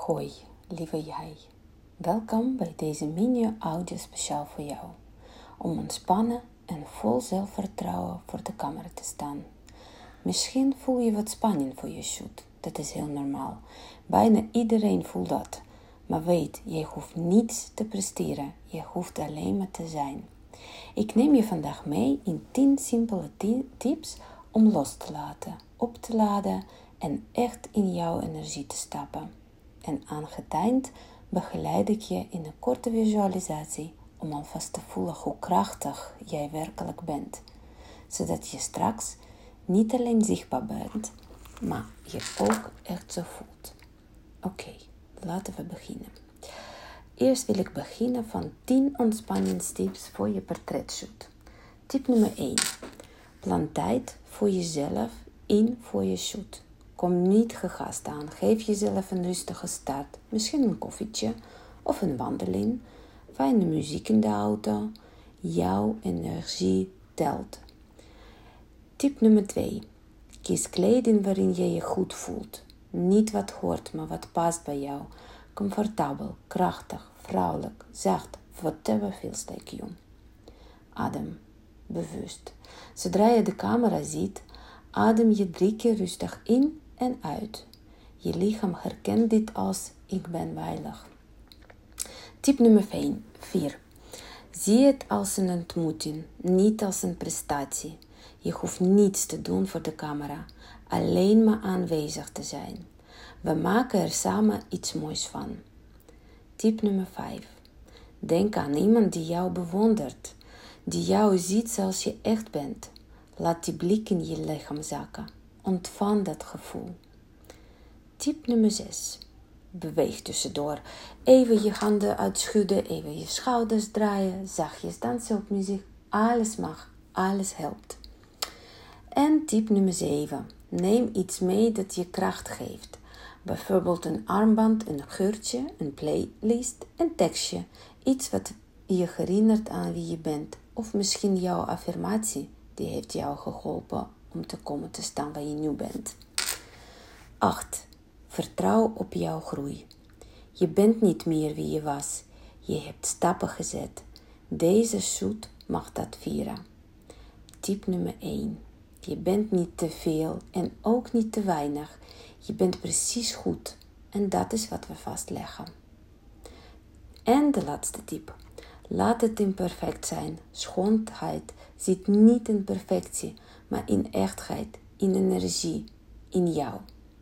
Hoi, lieve jij. Welkom bij deze mini-audio speciaal voor jou. Om ontspannen en vol zelfvertrouwen voor de camera te staan. Misschien voel je wat spanning voor je shoot. Dat is heel normaal. Bijna iedereen voelt dat. Maar weet, je hoeft niets te presteren. Je hoeft alleen maar te zijn. Ik neem je vandaag mee in 10 simpele tips om los te laten, op te laden en echt in jouw energie te stappen. En aan het eind begeleid ik je in een korte visualisatie om alvast te voelen hoe krachtig jij werkelijk bent. Zodat je straks niet alleen zichtbaar bent, maar je ook echt zo voelt. Oké, laten we beginnen. Eerst wil ik beginnen van 10 ontspanningstips voor je portretshoot. Tip nummer 1. Plan tijd voor jezelf in voor je shoot. Kom niet gegaast aan. Geef jezelf een rustige start. Misschien een koffietje of een wandeling. Fijne muziek in de auto. Jouw energie telt. Tip nummer 2. Kies kleding waarin je je goed voelt. Niet wat hoort, maar wat past bij jou. Comfortabel, krachtig, vrouwelijk, zacht, whatever feels like you. Adem, bewust. Zodra je de camera ziet, adem je 3 keer rustig in en uit. Je lichaam herkent dit als ik ben veilig. Tip nummer 4. Zie het als een ontmoeting, niet als een prestatie. Je hoeft niets te doen voor de camera, alleen maar aanwezig te zijn. We maken er samen iets moois van. Tip nummer 5. Denk aan iemand die jou bewondert, die jou ziet zoals je echt bent. Laat die blik in je lichaam zakken. Ontvang dat gevoel. Tip nummer 6. Beweeg tussendoor. Even je handen uitschudden, even je schouders draaien, zachtjes dansen op muziek. Alles mag, alles helpt. En tip nummer 7. Neem iets mee dat je kracht geeft. Bijvoorbeeld een armband, een geurtje, een playlist, een tekstje. Iets wat je herinnert aan wie je bent. Of misschien jouw affirmatie. Die heeft jou geholpen om te komen te staan waar je nu bent. 8. Vertrouw op jouw groei. Je bent niet meer wie je was. Je hebt stappen gezet. Deze shoot mag dat vieren. Tip nummer 1. Je bent niet te veel en ook niet te weinig. Je bent precies goed. En dat is wat we vastleggen. En de laatste tip. Laat het imperfect zijn. Schoonheid zit niet in perfectie, maar in echtheid, in energie, in jou.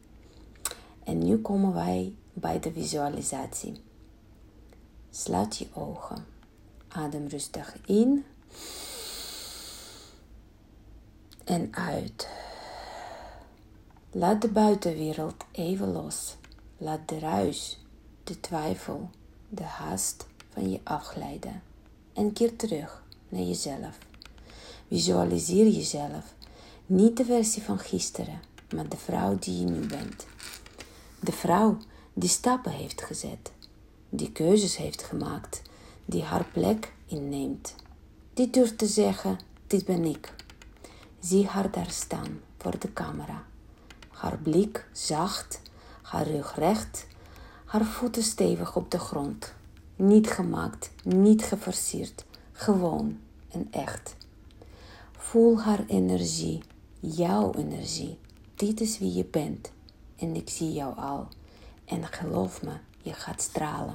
En nu komen wij bij de visualisatie. Sluit je ogen. Adem rustig in en uit. Laat de buitenwereld even los. Laat de ruis, de twijfel, de haast van je afglijden. En keer terug naar jezelf. Visualiseer jezelf. Niet de versie van gisteren, maar de vrouw die je nu bent. De vrouw die stappen heeft gezet. Die keuzes heeft gemaakt. Die haar plek inneemt. Die durft te zeggen, dit ben ik. Zie haar daar staan voor de camera. Haar blik zacht, haar rug recht, haar voeten stevig op de grond. Niet gemaakt, niet geforceerd, gewoon en echt. Voel haar energie, jouw energie. Dit is wie je bent en ik zie jou al. En geloof me, je gaat stralen.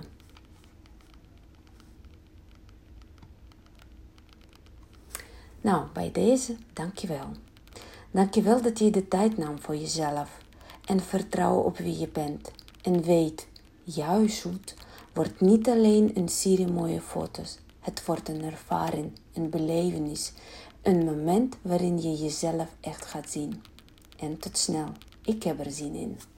Nou, bij deze, dankjewel. Dankjewel dat je de tijd nam voor jezelf. En vertrouw op wie je bent. En weet, jouw shoot wordt niet alleen een serie mooie foto's. Het wordt een ervaring, een belevenis. Een moment waarin je jezelf echt gaat zien. En tot snel, ik heb er zin in.